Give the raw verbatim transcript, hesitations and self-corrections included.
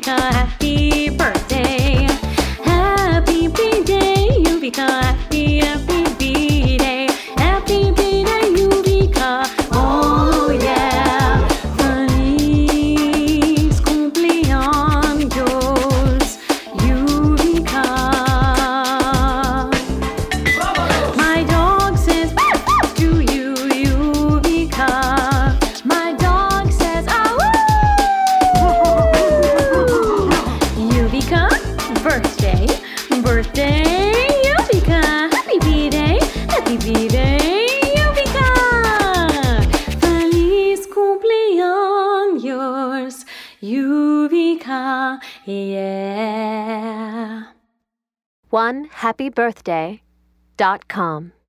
Yuvika, happy birthday. Happy B-Day, Yuvika, happy, happy B-Day. Happy B-Day, Yuvika, oh yeah. Feliz cumpleaños, Yuvika. My dog says to you, Yuvika. My dog says, ah, Yuvika, birthday, birthday, Yuvika. Happy B-Day, happy B-Day, Yuvika. Feliz cumpleaños, Yuvika, yeah. one happy birthday dot com